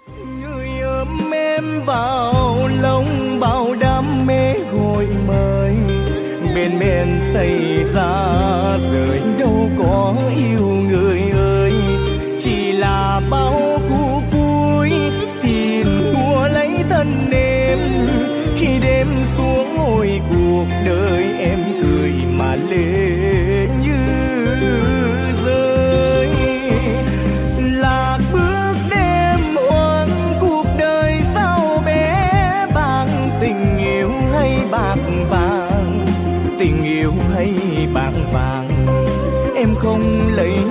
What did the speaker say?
Người ôm em vào lòng bao đam mê gọi mời, bên bên xảy ra đời đâu có yêu người ơi, chỉ là bao cuộc vui tìm thua lấy thân em. Khi đêm xuống ngồi cuộc đời em cười mà lên như rơi. Lạc bước đêm oan cuộc đời sao bé bàng, tình yêu hay bạc vàng, tình yêu hay bạc vàng, em không lấy